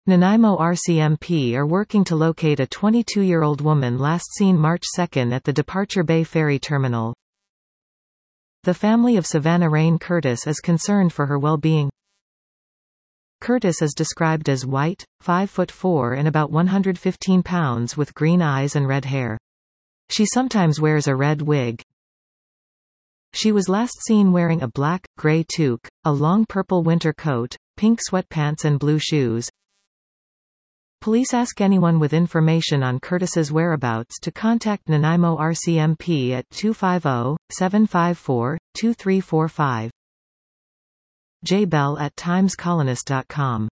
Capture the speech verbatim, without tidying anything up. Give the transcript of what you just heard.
Nanaimo R C M P are working to locate a twenty-two-year-old woman last seen March second at the Departure Bay Ferry Terminal. The family of Savannah Rain Curtis is concerned for her well-being. Curtis is described as white, five foot four and about one hundred fifteen pounds with green eyes and red hair. She sometimes wears a red wig. She was last seen wearing a black, gray toque, a long purple winter coat, pink sweatpants and blue shoes. Police ask anyone with information on Curtis's whereabouts to contact Nanaimo R C M P at two five zero, seven five four, two three four five. J Bell at times colonist dot com